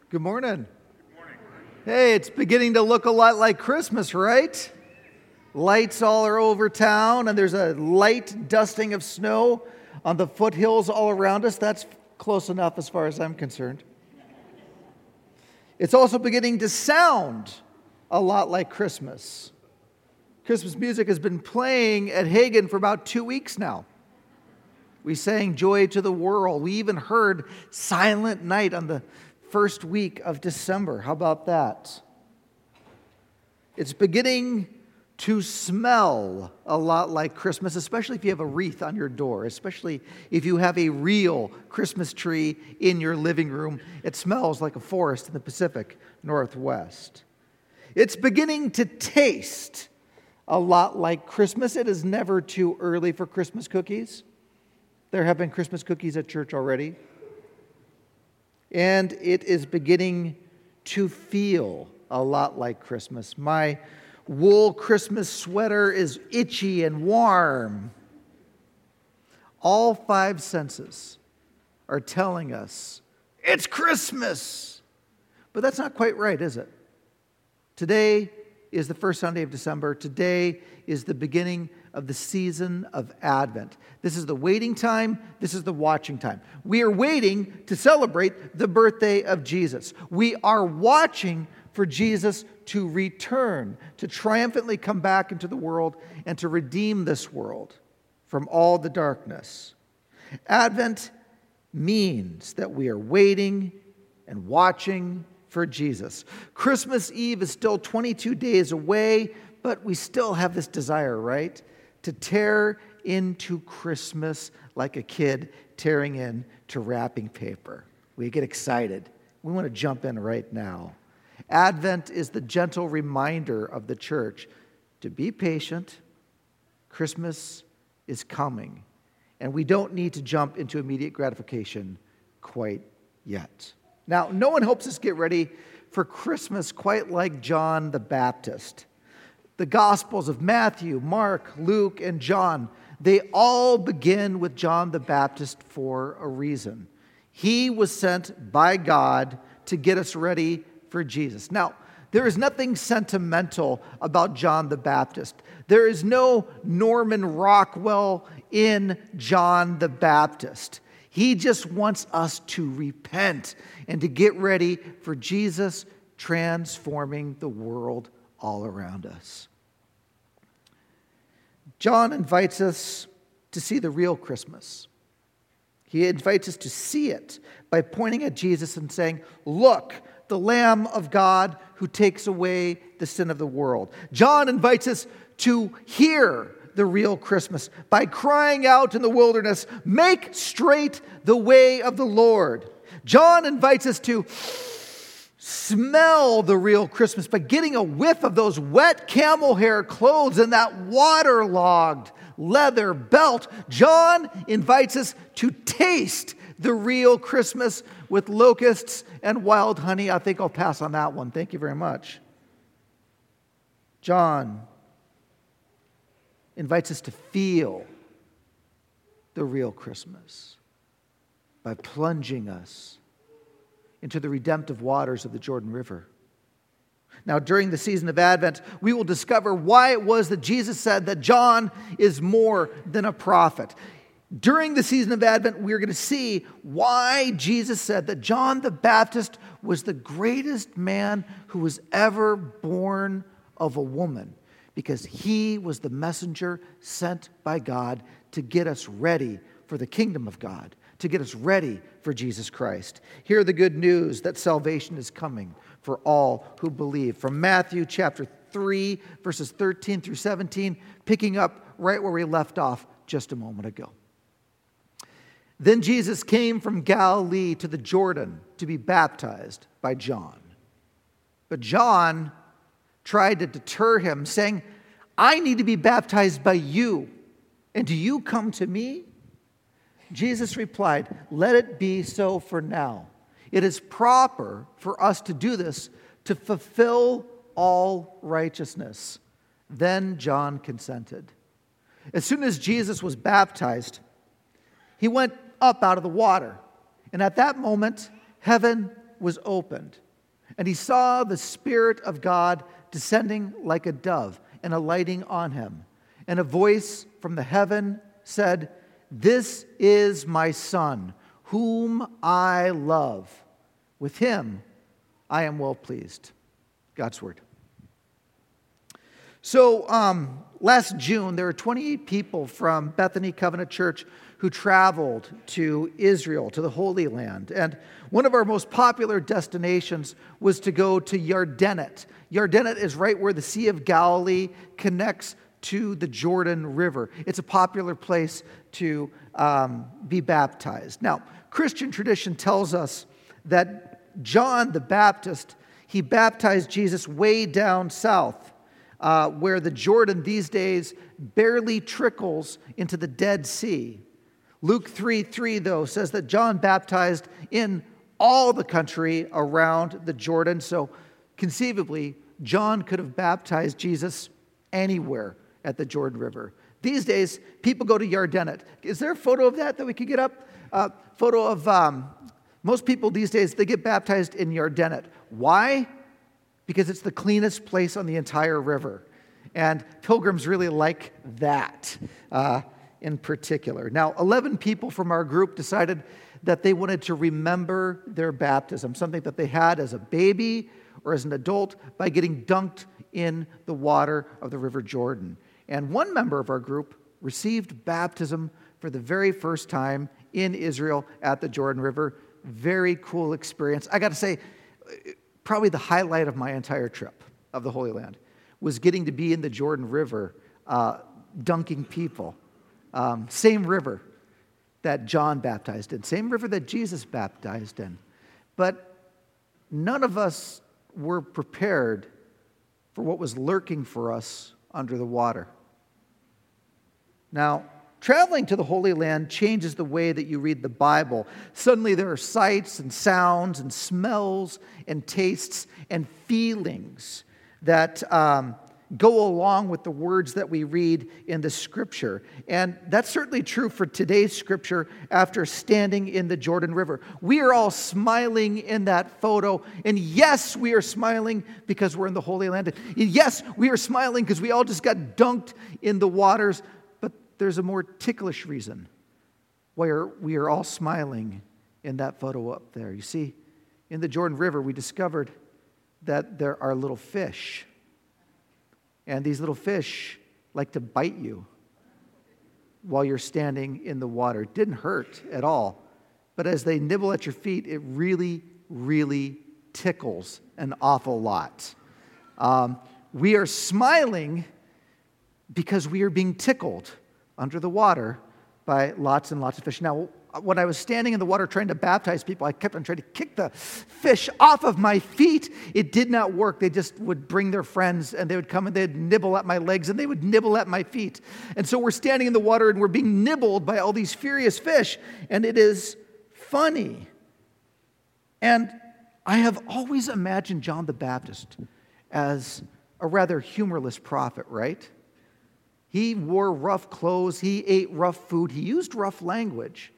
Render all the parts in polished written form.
Good morning. Hey, it's beginning to look a lot like Christmas, right? Lights all are over town, and there's a light dusting of snow on the foothills all around us. That's close enough as far as I'm concerned. It's also beginning to sound a lot like Christmas. Christmas music has been playing at Hagen for about 2 weeks now. We sang Joy to the World. We even heard Silent Night on the first week of December. How about that? It's beginning to smell a lot like Christmas, especially if you have a wreath on your door, especially if you have a real Christmas tree in your living room. It smells like a forest in the Pacific Northwest. It's beginning to taste a lot like Christmas. It is never too early for Christmas cookies. There have been Christmas cookies at church already. And it is beginning to feel a lot like Christmas. My wool Christmas sweater is itchy and warm. All 5 senses are telling us it's Christmas. But that's not quite right, is it? Today is the first Sunday of December. Today is the beginning of the season of Advent. This is the waiting time. This is the watching time. We are waiting to celebrate the birthday of Jesus. We are watching for Jesus to return, to triumphantly come back into the world and to redeem this world from all the darkness. Advent means that we are waiting and watching for Jesus. Christmas Eve is still 22 days away, but we still have this desire, right? To tear into Christmas like a kid tearing into wrapping paper. We get excited. We want to jump in right now. Advent is the gentle reminder of the church to be patient. Christmas is coming, and we don't need to jump into immediate gratification quite yet. Now, no one helps us get ready for Christmas quite like John the Baptist. The Gospels of Matthew, Mark, Luke, and John, they all begin with John the Baptist for a reason. He was sent by God to get us ready for Jesus. Now, there is nothing sentimental about John the Baptist. There is no Norman Rockwell in John the Baptist. He just wants us to repent and to get ready for Jesus transforming the world all around us. John invites us to see the real Christmas. He invites us to see it by pointing at Jesus and saying, "Look, the Lamb of God who takes away the sin of the world." John invites us to hear the real Christmas by crying out in the wilderness, "Make straight the way of the Lord." John invites us to smell the real Christmas by getting a whiff of those wet camel hair clothes and that waterlogged leather belt. John invites us to taste the real Christmas with locusts and wild honey. I think I'll pass on that one. Thank you very much. John invites us to feel the real Christmas by plunging us into the redemptive waters of the Jordan River. Now, during the season of Advent, we will discover why it was that Jesus said that John is more than a prophet. During the season of Advent, we're going to see why Jesus said that John the Baptist was the greatest man who was ever born of a woman, because he was the messenger sent by God to get us ready for the kingdom of God, to get us ready for Jesus Christ. Hear the good news that salvation is coming for all who believe. From Matthew chapter 3, verses 13 through 17, picking up right where we left off just a moment ago. Then Jesus came from Galilee to the Jordan to be baptized by John. But John tried to deter him, saying, "I need to be baptized by you, and do you come to me?" Jesus replied, "Let it be so for now. It is proper for us to do this to fulfill all righteousness." Then John consented. As soon as Jesus was baptized, he went up out of the water. And at that moment, heaven was opened, and he saw the Spirit of God descending like a dove and alighting on him. And a voice from the heaven said, "This is my Son, whom I love. With him I am well pleased." God's word. So last June, there were 28 people from Bethany Covenant Church who traveled to Israel, to the Holy Land. And one of our most popular destinations was to go to Yardenit. Yardenit is right where the Sea of Galilee connects to the Jordan River. It's a popular place to be baptized. Now, Christian tradition tells us that John the Baptist, he baptized Jesus way down south, where the Jordan these days barely trickles into the Dead Sea. Luke 3:3, though, says that John baptized in all the country around the Jordan. So conceivably, John could have baptized Jesus anywhere at the Jordan River. These days, people go to Yardenit. Is there a photo of that we could get up? Photo of most people these days, they get baptized in Yardenit. Why? Because it's the cleanest place on the entire river. And pilgrims really like that in particular. Now, 11 people from our group decided that they wanted to remember their baptism, something that they had as a baby or as an adult, by getting dunked in the water of the River Jordan. And one member of our group received baptism for the very first time in Israel at the Jordan River. Very cool experience. I got to say, probably the highlight of my entire trip of the Holy Land was getting to be in the Jordan River, dunking people. Same river that John baptized in, same river that Jesus baptized in. But none of us were prepared for what was lurking for us under the water. Now, traveling to the Holy Land changes the way that you read the Bible. Suddenly there are sights and sounds and smells and tastes and feelings that go along with the words that we read in the Scripture. And that's certainly true for today's Scripture after standing in the Jordan River. We are all smiling in that photo. And yes, we are smiling because we're in the Holy Land. And yes, we are smiling because we all just got dunked in the waters. But there's a more ticklish reason why we are all smiling in that photo up there. You see, in the Jordan River, we discovered that there are little fish. And these little fish like to bite you while you're standing in the water. It didn't hurt at all. But as they nibble at your feet, it really, really tickles an awful lot. We are smiling because we are being tickled under the water by lots and lots of fish. Now, when I was standing in the water trying to baptize people, I kept on trying to kick the fish off of my feet. It did not work. They just would bring their friends, and they would come and they'd nibble at my legs, and they would nibble at my feet. And so we're standing in the water, and we're being nibbled by all these furious fish, and it is funny. And I have always imagined John the Baptist as a rather humorless prophet, right? He wore rough clothes. He ate rough food. He used rough language.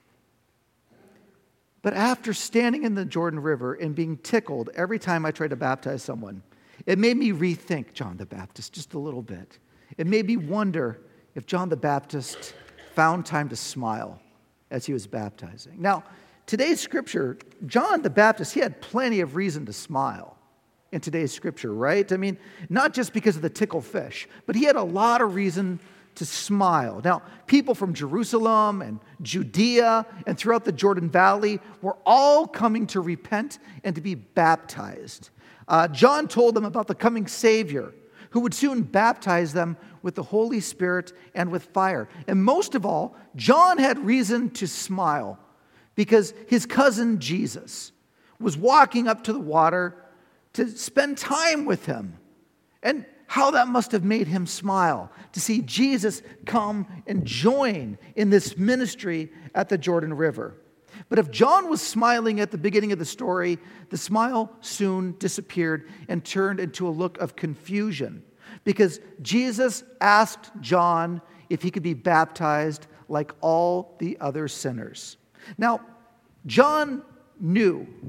But after standing in the Jordan River and being tickled every time I tried to baptize someone, it made me rethink John the Baptist just a little bit. It made me wonder if John the Baptist found time to smile as he was baptizing. Now, today's scripture, John the Baptist, he had plenty of reason to smile in today's scripture, right? I mean, not just because of the tickle fish, but he had a lot of reason to smile. Now, people from Jerusalem and Judea and throughout the Jordan Valley were all coming to repent and to be baptized. John told them about the coming Savior who would soon baptize them with the Holy Spirit and with fire. And most of all, John had reason to smile because his cousin Jesus was walking up to the water to spend time with him. And how that must have made him smile to see Jesus come and join in this ministry at the Jordan River. But if John was smiling at the beginning of the story, the smile soon disappeared and turned into a look of confusion because Jesus asked John if he could be baptized like all the other sinners. Now, John knew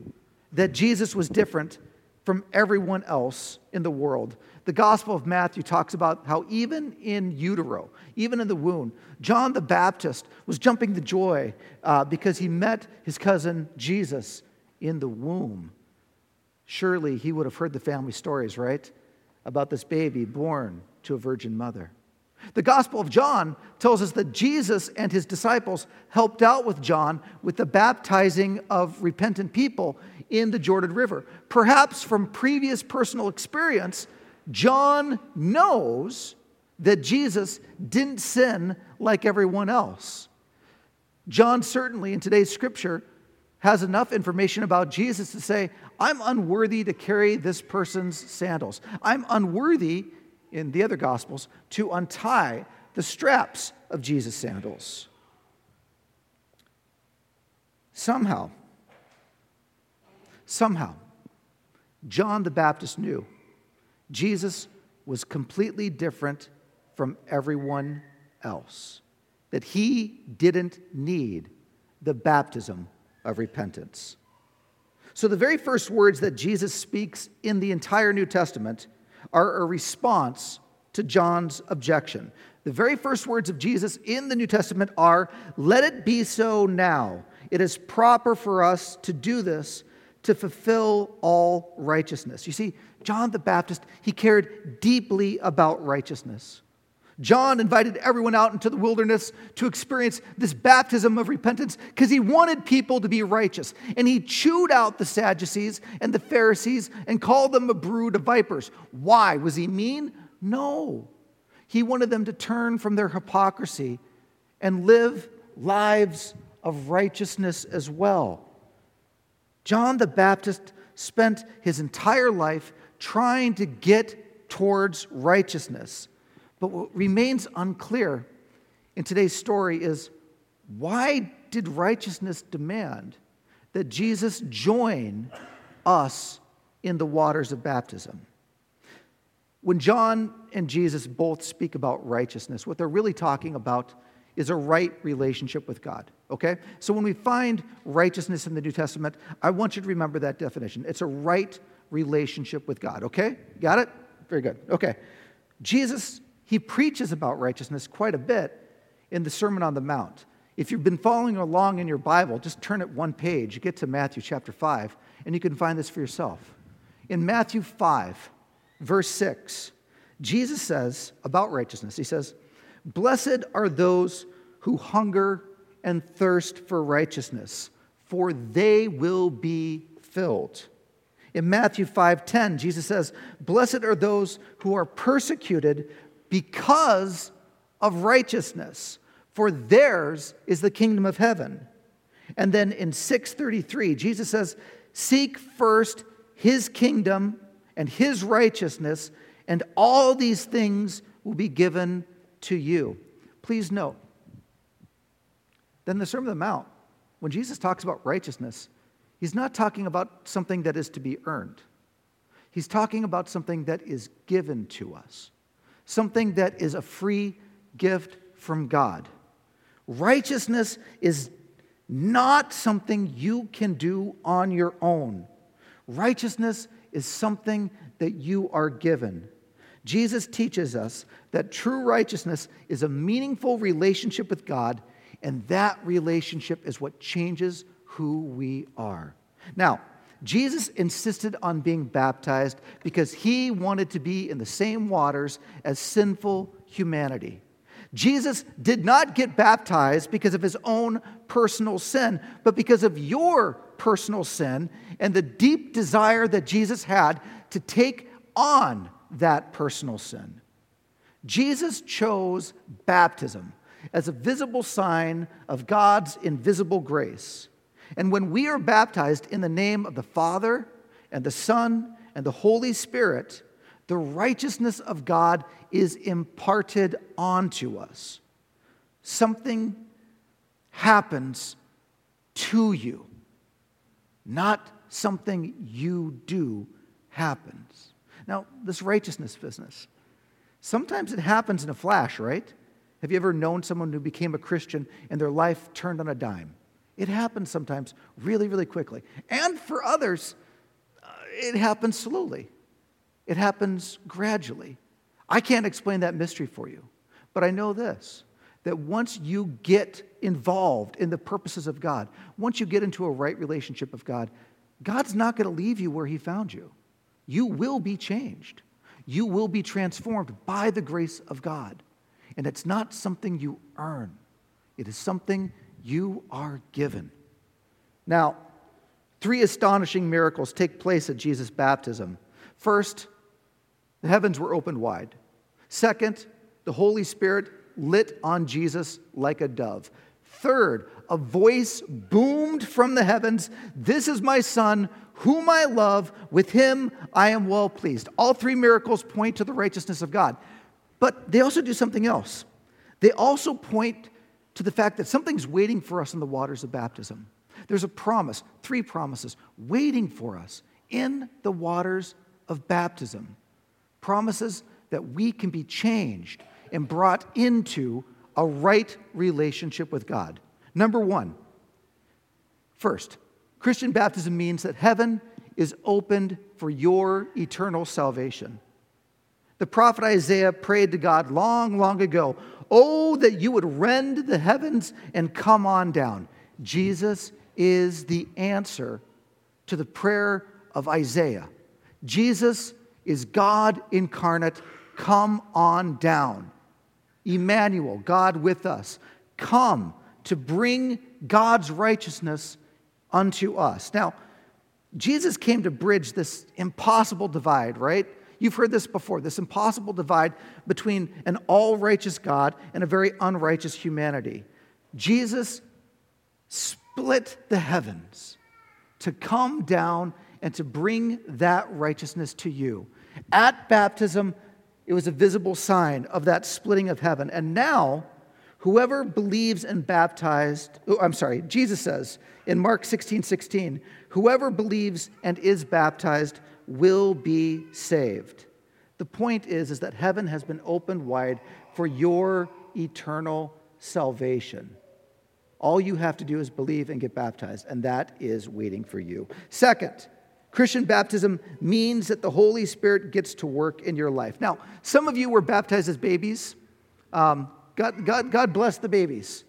that Jesus was different from everyone else in the world. The Gospel of Matthew talks about how even in utero, even in the womb, John the Baptist was jumping the joy because he met his cousin Jesus in the womb. Surely he would have heard the family stories, right? About this baby born to a virgin mother. The Gospel of John tells us that Jesus and his disciples helped out with John with the baptizing of repentant people in the Jordan River. Perhaps from previous personal experience, John knows that Jesus didn't sin like everyone else. John certainly in today's scripture has enough information about Jesus to say, I'm unworthy to carry this person's sandals. I'm unworthy, in the other Gospels, to untie the straps of Jesus' sandals. Somehow, John the Baptist knew Jesus was completely different from everyone else, that he didn't need the baptism of repentance. So the very first words that Jesus speaks in the entire New Testament are a response to John's objection. The very first words of Jesus in the New Testament are, "Let it be so now. It is proper for us to do this to fulfill all righteousness." You see, John the Baptist, he cared deeply about righteousness. John invited everyone out into the wilderness to experience this baptism of repentance because he wanted people to be righteous. And he chewed out the Sadducees and the Pharisees and called them a brood of vipers. Why? Was he mean? No. He wanted them to turn from their hypocrisy and live lives of righteousness as well. John the Baptist spent his entire life trying to get towards righteousness. But what remains unclear in today's story is, why did righteousness demand that Jesus join us in the waters of baptism? When John and Jesus both speak about righteousness, what they're really talking about is a right relationship with God, okay? So when we find righteousness in the New Testament, I want you to remember that definition. It's a right relationship with God, okay? Got it? Very good. Okay. Jesus, he preaches about righteousness quite a bit in the Sermon on the Mount. If you've been following along in your Bible, just turn it one page. You get to Matthew chapter 5, and you can find this for yourself. In Matthew 5, verse 6, Jesus says about righteousness, he says, "Blessed are those who hunger and thirst for righteousness, for they will be filled." In Matthew 5:10, Jesus says, "Blessed are those who are persecuted because of righteousness, for theirs is the kingdom of heaven." And then in 6:33, Jesus says, "Seek first his kingdom and his righteousness, and all these things will be given to you." Please note, then the Sermon on the Mount, when Jesus talks about righteousness, he's not talking about something that is to be earned. He's talking about something that is given to us. Something that is a free gift from God. Righteousness is not something you can do on your own. Righteousness is something that you are given. Jesus teaches us that true righteousness is a meaningful relationship with God, and that relationship is what changes who we are. Now, Jesus insisted on being baptized because he wanted to be in the same waters as sinful humanity. Jesus did not get baptized because of his own personal sin, but because of your personal sin and the deep desire that Jesus had to take on that personal sin. Jesus chose baptism as a visible sign of God's invisible grace. And when we are baptized in the name of the Father and the Son and the Holy Spirit, the righteousness of God is imparted onto us. Something happens to you, not something you do happens. Now, this righteousness business, sometimes it happens in a flash, right? Have you ever known someone who became a Christian and their life turned on a dime? It happens sometimes really, really quickly. And for others, it happens slowly. It happens gradually. I can't explain that mystery for you, but I know this, that once you get involved in the purposes of God, once you get into a right relationship with God, God's not going to leave you where he found you. You will be changed. You will be transformed by the grace of God. And it's not something you earn. It is something you are given. Now, 3 astonishing miracles take place at Jesus' baptism. First, the heavens were opened wide. Second, the Holy Spirit lit on Jesus like a dove. Third, a voice boomed from the heavens, "This is my Son, whom I love. With him I am well pleased." All 3 miracles point to the righteousness of God. But they also do something else. They also point to the fact that something's waiting for us in the waters of baptism. There's a promise, 3 promises, waiting for us in the waters of baptism. Promises that we can be changed and brought into a right relationship with God. Number 1, first, Christian baptism means that heaven is opened for your eternal salvation. The prophet Isaiah prayed to God long, long ago, "Oh, that you would rend the heavens and come on down." Jesus is the answer to the prayer of Isaiah. Jesus is God incarnate. Come on down. Emmanuel, God with us. Come to bring God's righteousness unto us. Now, Jesus came to bridge this impossible divide, right? You've heard this before, this impossible divide between an all-righteous God and a very unrighteous humanity. Jesus split the heavens to come down and to bring that righteousness to you. At baptism, it was a visible sign of that splitting of heaven. And now, whoever believes and baptized, Jesus says in Mark 16:16, whoever believes and is baptized will be saved. The point is that heaven has been opened wide for your eternal salvation. All you have to do is believe and get baptized, and that is waiting for you. Second, Christian baptism means that the Holy Spirit gets to work in your life. Now, some of you were baptized as babies. God bless the babies.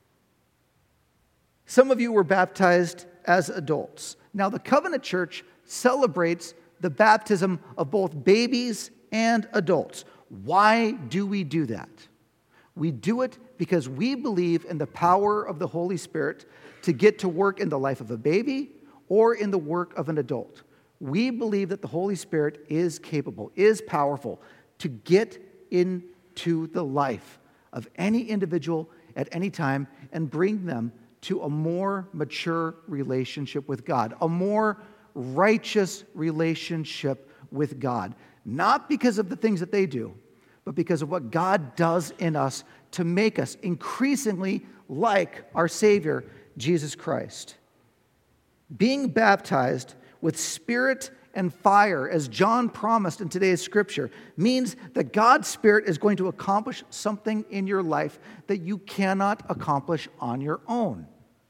Some of you were baptized as adults. Now, the Covenant Church celebrates the baptism of both babies and adults. Why do we do that? We do it because we believe in the power of the Holy Spirit to get to work in the life of a baby or in the work of an adult. We believe that the Holy Spirit is capable, is powerful to get into the life of any individual at any time and bring them to a more mature relationship with God, a more righteous relationship with God. Not because of the things that they do, but because of what God does in us to make us increasingly like our Savior, Jesus Christ. Being baptized with spirit and fire, as John promised in today's scripture, means that God's Spirit is going to accomplish something in your life that you cannot accomplish on your own.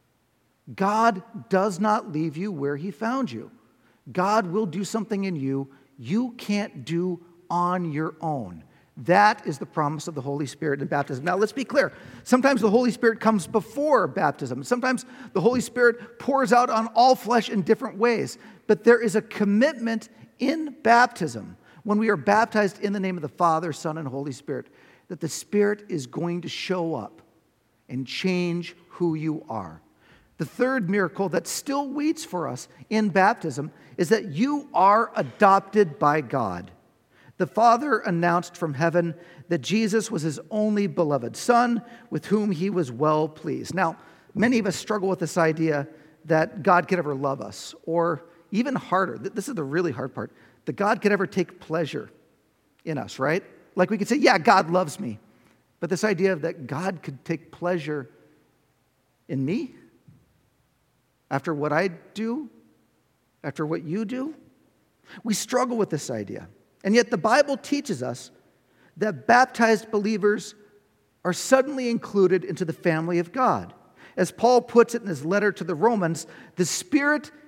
God does not leave you where He found you. God will do something in you you can't do on your own. That is the promise of the Holy Spirit in baptism. Now, let's be clear. Sometimes the Holy Spirit comes before baptism. Sometimes the Holy Spirit pours out on all flesh in different ways. But there is a commitment in baptism, when we are baptized in the name of the Father, Son, and Holy Spirit, that the Spirit is going to show up and change who you are. The third miracle that still waits for us in baptism is that you are adopted by God. The Father announced from heaven that Jesus was His only beloved Son, with whom He was well pleased. Now, many of us struggle with this idea that God could ever love us, or even harder, this is the really hard part, that God could ever take pleasure in us, right? Like we could say, yeah, God loves me. But this idea of that God could take pleasure in me after what I do, after what you do, we struggle with this idea. And yet the Bible teaches us that baptized believers are suddenly included into the family of God. As Paul puts it in his letter to the Romans, the Spirit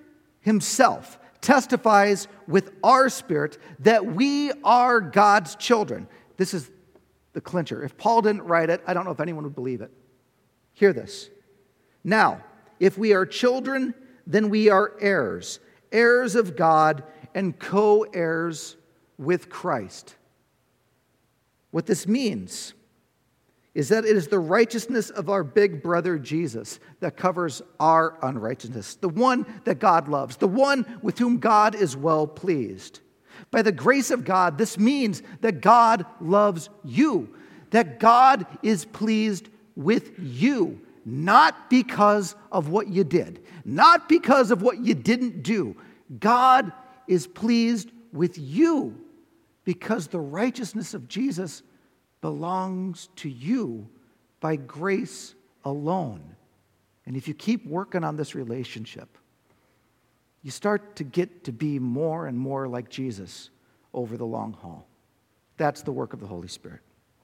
himself testifies with our spirit that we are God's children. This is the clincher. If Paul didn't write it, I don't know if anyone would believe it. Hear this. Now, if we are children, then we are heirs, heirs of God and co-heirs with Christ. What this means is that it is the righteousness of our big brother Jesus that covers our unrighteousness, the one that God loves, the one with whom God is well pleased. By the grace of God, this means that God loves you, that God is pleased with you, not because of what you did, not because of what you didn't do. God is pleased with you because the righteousness of Jesus belongs to you by grace alone. And if you keep working on this relationship, you start to get to be more and more like Jesus over the long haul. That's the work of the Holy Spirit.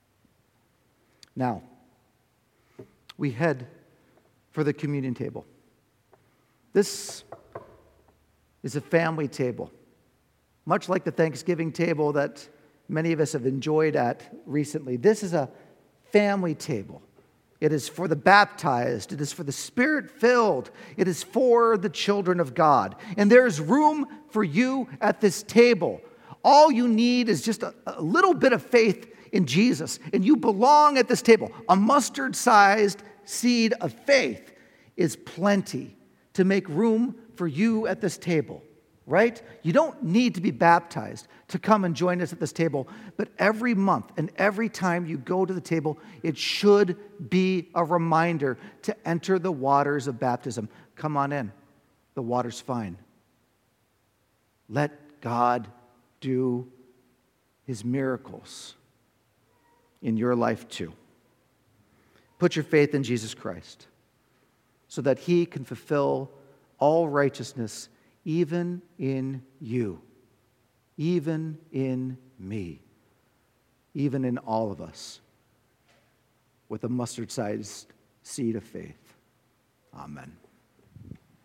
Now, we head for the communion table. This is a family table, much like the Thanksgiving table that many of us have enjoyed at recently. This is a family table. It is for the baptized. It is for the Spirit-filled. It is for the children of God. And there is room for you at this table. All you need is just a little bit of faith in Jesus, and you belong at this table. A mustard-sized seed of faith is plenty to make room for you at this table, right? You don't need to be baptized to come and join us at this table, but every month and every time you go to the table, it should be a reminder to enter the waters of baptism. Come on in. The water's fine. Let God do his miracles in your life too. Put your faith in Jesus Christ so that he can fulfill all righteousness even in you, even in me, even in all of us, with a mustard-sized seed of faith. Amen.